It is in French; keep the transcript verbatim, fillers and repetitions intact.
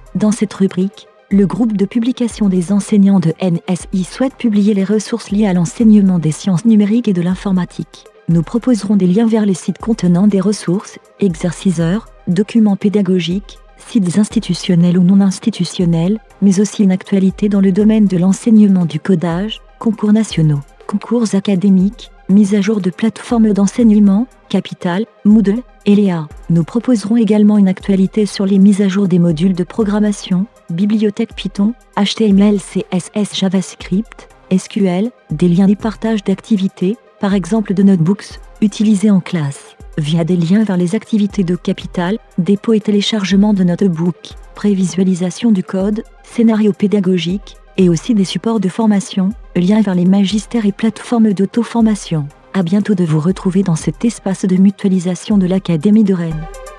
Dans cette rubrique, le groupe de publication des enseignants de N S I souhaite publier les ressources liées à l'enseignement des sciences numériques et de l'informatique. Nous proposerons des liens vers les sites contenant des ressources, exerciceurs, documents pédagogiques, sites institutionnels ou non institutionnels, mais aussi une actualité dans le domaine de l'enseignement du codage, concours nationaux, concours académiques, mise à jour de plateformes d'enseignement, Capital, Moodle, et L E A. Nous proposerons également une actualité sur les mises à jour des modules de programmation, bibliothèque Python, H T M L, C S S, JavaScript, S Q L, des liens et partage d'activités, par exemple de notebooks, utilisés en classe, via des liens vers les activités de Capital, dépôt et téléchargement de notebooks, prévisualisation du code, scénario pédagogique, et aussi des supports de formation, liens vers les magistères et plateformes d'auto-formation. À bientôt de vous retrouver dans cet espace de mutualisation de l'Académie de Rennes.